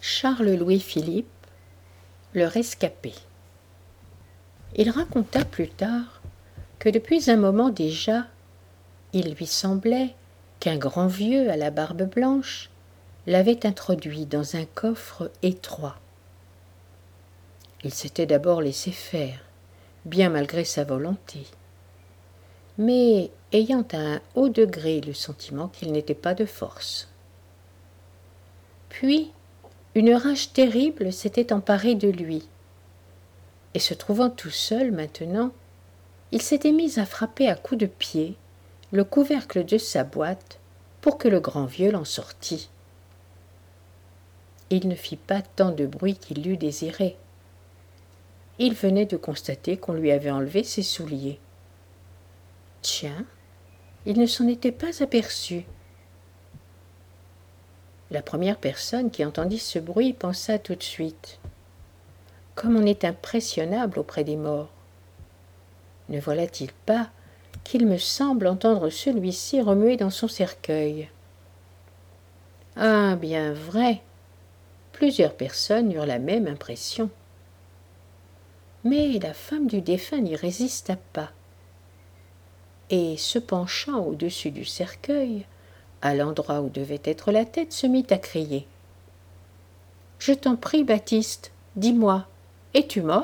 Charles-Louis-Philippe, le rescapé. Il raconta plus tard que depuis un moment déjà, il lui semblait qu'un grand vieux à la barbe blanche l'avait introduit dans un coffre étroit. Il s'était d'abord laissé faire, bien malgré sa volonté, mais ayant à un haut degré le sentiment qu'il n'était pas de force. Puis, une rage terrible s'était emparée de lui, et se trouvant tout seul maintenant, il s'était mis à frapper à coups de pied le couvercle de sa boîte pour que le grand vieux l'en sortît. Il ne fit pas tant de bruit qu'il l'eût désiré. Il venait de constater qu'on lui avait enlevé ses souliers. Tiens, il ne s'en était pas aperçu. La première personne qui entendit ce bruit pensa tout de suite : comme on est impressionnable auprès des morts. Ne voilà-t-il pas qu'il me semble entendre celui-ci remuer dans son cercueil ? Ah, bien vrai. Plusieurs personnes eurent la même impression. Mais la femme du défunt n'y résista pas, et se penchant au-dessus du cercueil, à l'endroit où devait être la tête, se mit à crier : « Je t'en prie, Baptiste, dis-moi, es-tu mort ?»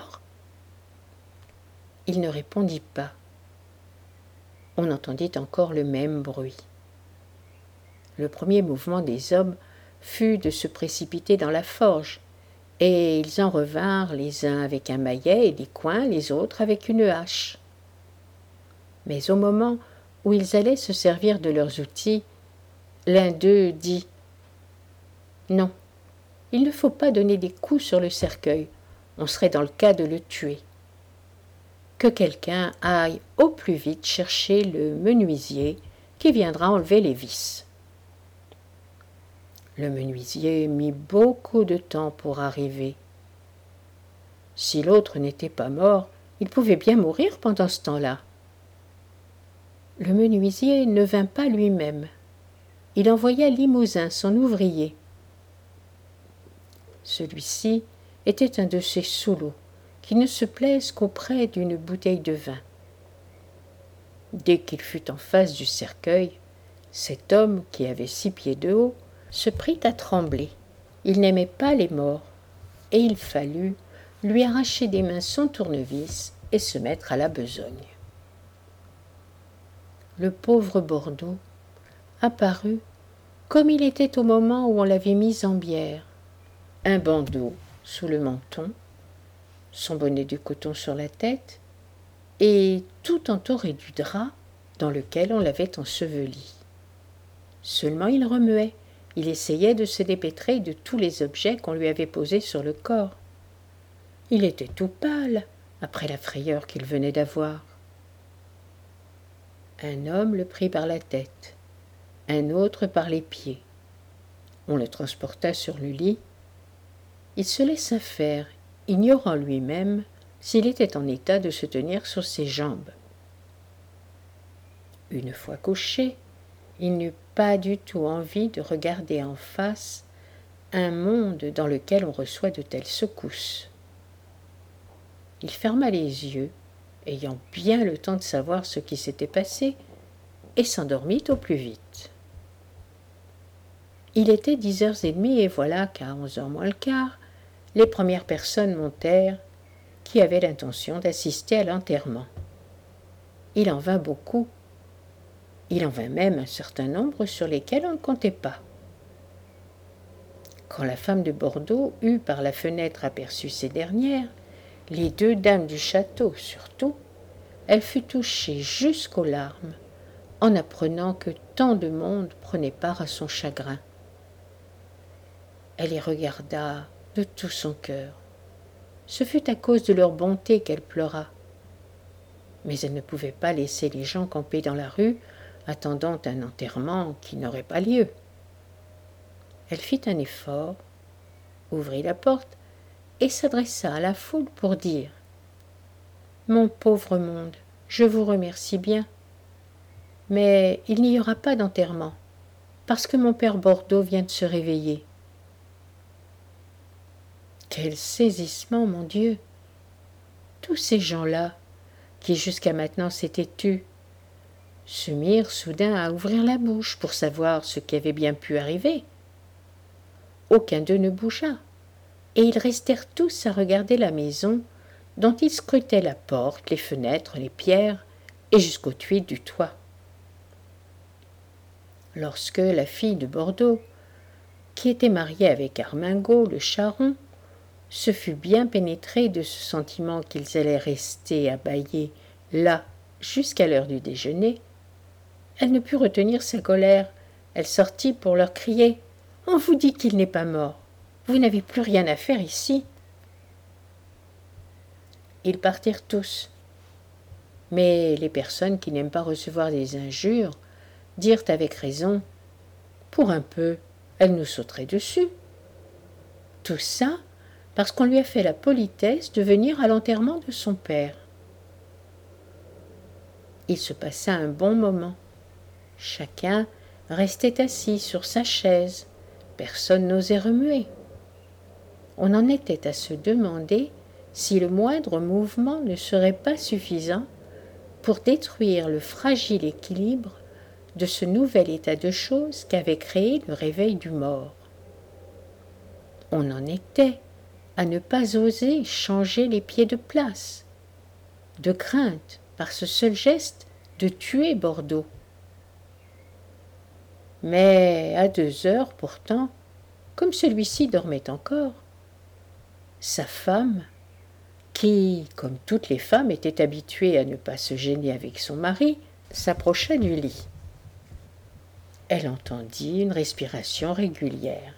Il ne répondit pas. On entendit encore le même bruit. Le premier mouvement des hommes fut de se précipiter dans la forge, et ils en revinrent les uns avec un maillet et des coins, les autres avec une hache. Mais au moment où ils allaient se servir de leurs outils, l'un d'eux dit : « Non, il ne faut pas donner des coups sur le cercueil, on serait dans le cas de le tuer. Que quelqu'un aille au plus vite chercher le menuisier qui viendra enlever les vis. » Le menuisier mit beaucoup de temps pour arriver. Si l'autre n'était pas mort, il pouvait bien mourir pendant ce temps-là. Le menuisier ne vint pas lui-même. Il envoya Limousin, son ouvrier. Celui-ci était un de ces soûlots qui ne se plaisent qu'auprès d'une bouteille de vin. Dès qu'il fut en face du cercueil, cet homme, qui avait 6 pieds de haut, se prit à trembler. Il n'aimait pas les morts, et il fallut lui arracher des mains son tournevis et se mettre à la besogne. Le pauvre Bordeaux apparut comme il était au moment où on l'avait mis en bière, un bandeau sous le menton, son bonnet de coton sur la tête, et tout entouré du drap dans lequel on l'avait enseveli. Seulement il remuait, il essayait de se dépêtrer de tous les objets qu'on lui avait posés sur le corps. Il était tout pâle après la frayeur qu'il venait d'avoir. Un homme le prit par la tête, un autre par les pieds. On le transporta sur le lit. Il se laissa faire, ignorant lui-même s'il était en état de se tenir sur ses jambes. Une fois couché, il n'eut pas du tout envie de regarder en face un monde dans lequel on reçoit de telles secousses. Il ferma les yeux, ayant bien le temps de savoir ce qui s'était passé, et s'endormit au plus vite. Il était 10h30 et voilà qu'à 11h moins le quart, les premières personnes montèrent qui avaient l'intention d'assister à l'enterrement. Il en vint beaucoup. Il en vint même un certain nombre sur lesquels on ne comptait pas. Quand la femme de Bordeaux eut par la fenêtre aperçu ces dernières, les 2 dames du château surtout, elle fut touchée jusqu'aux larmes en apprenant que tant de monde prenait part à son chagrin. Elle les regarda de tout son cœur. Ce fut à cause de leur bonté qu'elle pleura. Mais elle ne pouvait pas laisser les gens camper dans la rue, attendant un enterrement qui n'aurait pas lieu. Elle fit un effort, ouvrit la porte et s'adressa à la foule pour dire : « Mon pauvre monde, je vous remercie bien, mais il n'y aura pas d'enterrement, parce que mon père Bordeaux vient de se réveiller. » Quel saisissement, mon Dieu! Tous ces gens-là, qui jusqu'à maintenant s'étaient tus, se mirent soudain à ouvrir la bouche pour savoir ce qui avait bien pu arriver. Aucun d'eux ne bougea, et ils restèrent tous à regarder la maison, dont ils scrutaient la porte, les fenêtres, les pierres, et jusqu'aux tuiles du toit. Lorsque la fille de Bordeaux, qui était mariée avec Armingaud le charron, se fut bien pénétrée de ce sentiment qu'ils allaient rester à bâiller là jusqu'à l'heure du déjeuner, elle ne put retenir sa colère. Elle sortit pour leur crier « On vous dit qu'il n'est pas mort. Vous n'avez plus rien à faire ici. » Ils partirent tous. Mais les personnes qui n'aiment pas recevoir des injures dirent avec raison « Pour un peu, elle nous sauterait dessus. » Tout ça parce qu'on lui a fait la politesse de venir à l'enterrement de son père. Il se passa un bon moment. Chacun restait assis sur sa chaise. Personne n'osait remuer. On en était à se demander si le moindre mouvement ne serait pas suffisant pour détruire le fragile équilibre de ce nouvel état de choses qu'avait créé le réveil du mort. On en était à ne pas oser changer les pieds de place, de crainte, par ce seul geste, de tuer Bordeaux. Mais à 2 heures pourtant, comme celui-ci dormait encore, sa femme, qui, comme toutes les femmes, était habituée à ne pas se gêner avec son mari, s'approcha du lit. Elle entendit une respiration régulière.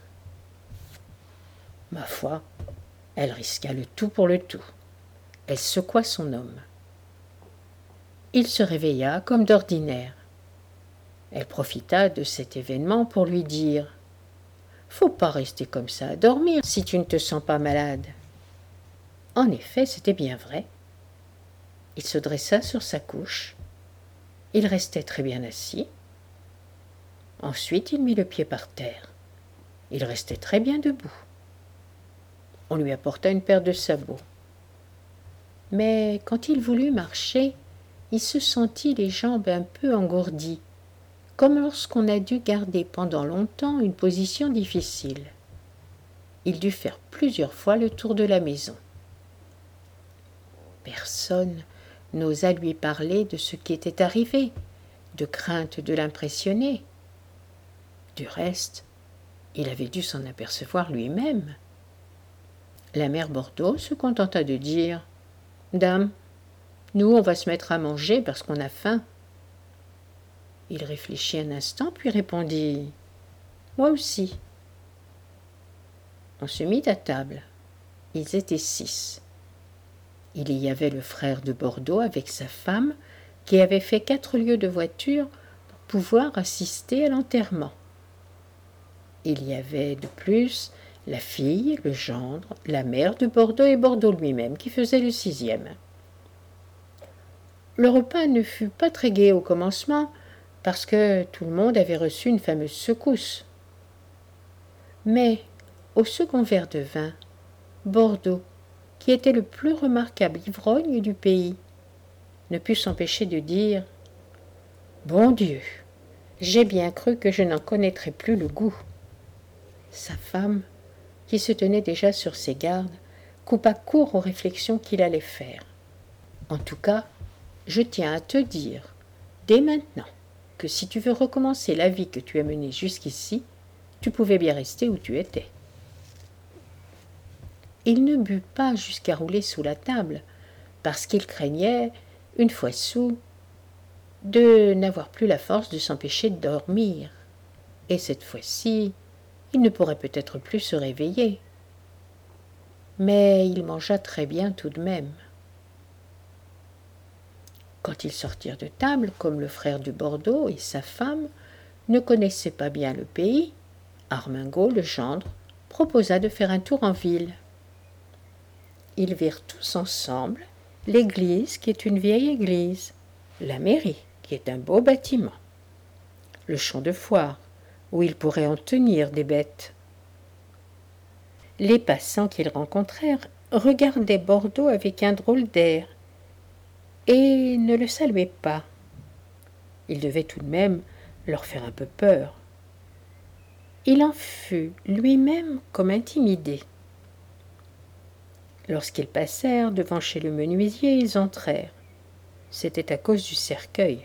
Ma foi, elle risqua le tout pour le tout. Elle secoua son homme. Il se réveilla comme d'ordinaire. Elle profita de cet événement pour lui dire « Faut pas rester comme ça à dormir si tu ne te sens pas malade. » En effet, c'était bien vrai. Il se dressa sur sa couche. Il restait très bien assis. Ensuite, il mit le pied par terre. Il restait très bien debout. On lui apporta une paire de sabots. Mais quand il voulut marcher, il se sentit les jambes un peu engourdies, comme lorsqu'on a dû garder pendant longtemps une position difficile. Il dut faire plusieurs fois le tour de la maison. Personne n'osa lui parler de ce qui était arrivé, de crainte de l'impressionner. Du reste, il avait dû s'en apercevoir lui-même. La mère Bordeaux se contenta de dire « Dame, nous, on va se mettre à manger parce qu'on a faim. » Il réfléchit un instant, puis répondit « Moi aussi. » On se mit à table. Ils étaient 6. Il y avait le frère de Bordeaux avec sa femme, qui avait fait 4 lieues de voiture pour pouvoir assister à l'enterrement. Il y avait de plus la fille, le gendre, la mère de Bordeaux et Bordeaux lui-même, qui faisait le 6e. Le repas ne fut pas très gai au commencement, parce que tout le monde avait reçu une fameuse secousse. Mais, au second verre de vin, Bordeaux, qui était le plus remarquable ivrogne du pays, ne put s'empêcher de dire « Bon Dieu, j'ai bien cru que je n'en connaîtrais plus le goût. » Sa femme, qui se tenait déjà sur ses gardes, coupa court aux réflexions qu'il allait faire. « En tout cas, je tiens à te dire, dès maintenant, que si tu veux recommencer la vie que tu as menée jusqu'ici, tu pouvais bien rester où tu étais. » Il ne but pas jusqu'à rouler sous la table, parce qu'il craignait, une fois saoul, de n'avoir plus la force de s'empêcher de dormir. Et cette fois-ci, il ne pourrait peut-être plus se réveiller. Mais il mangea très bien tout de même. Quand ils sortirent de table, comme le frère de Bordeaux et sa femme ne connaissaient pas bien le pays, Armingaud, le gendre, proposa de faire un tour en ville. Ils virent tous ensemble l'église, qui est une vieille église, la mairie, qui est un beau bâtiment, le champ de foire, où ils pourraient en tenir des bêtes. Les passants qu'ils rencontrèrent regardaient Bordeaux avec un drôle d'air et ne le saluaient pas. Il devait tout de même leur faire un peu peur. Il en fut lui-même comme intimidé. Lorsqu'ils passèrent devant chez le menuisier, ils entrèrent. C'était à cause du cercueil.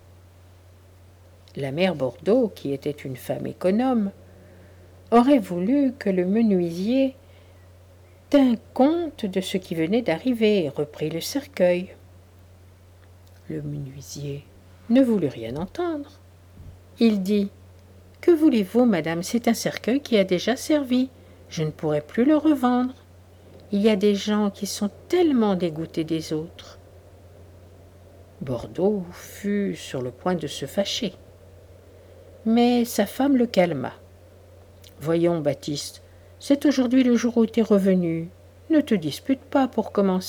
La mère Bordeaux, qui était une femme économe, aurait voulu que le menuisier tînt compte de ce qui venait d'arriver et reprit le cercueil. Le menuisier ne voulut rien entendre. Il dit « Que voulez-vous, madame, c'est un cercueil qui a déjà servi. Je ne pourrai plus le revendre. Il y a des gens qui sont tellement dégoûtés des autres. » Bordeaux fut sur le point de se fâcher. Mais sa femme le calma. « Voyons, Baptiste, c'est aujourd'hui le jour où tu es revenu. Ne te dispute pas pour commencer. »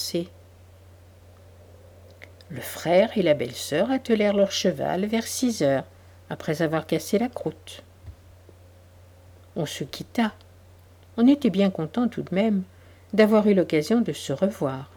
Le frère et la belle-sœur attelèrent leur cheval vers 6 heures, après avoir cassé la croûte. On se quitta. On était bien content tout de même d'avoir eu l'occasion de se revoir.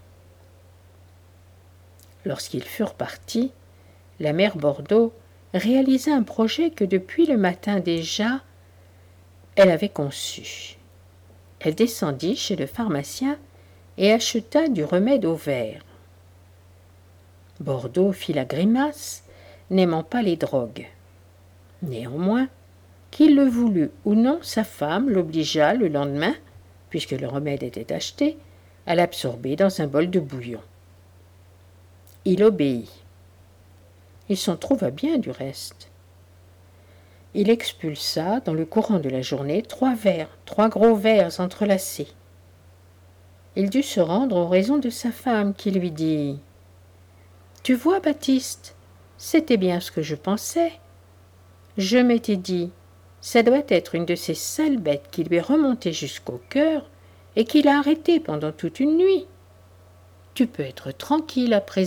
Lorsqu'ils furent partis, la mère Bordeaux réalisa un projet que depuis le matin déjà, elle avait conçu. Elle descendit chez le pharmacien et acheta du remède au ver. Bordeaux fit la grimace, n'aimant pas les drogues. Néanmoins, qu'il le voulût ou non, sa femme l'obligea le lendemain, puisque le remède était acheté, à l'absorber dans un bol de bouillon. Il obéit. Il s'en trouva bien du reste. Il expulsa dans le courant de la journée 3 gros vers entrelacés. Il dut se rendre aux raisons de sa femme qui lui dit « Tu vois, Baptiste, c'était bien ce que je pensais. Je m'étais dit, ça doit être une de ces sales bêtes qui lui est remontée jusqu'au cœur et qui l'a arrêté pendant toute une nuit. Tu peux être tranquille à présent. »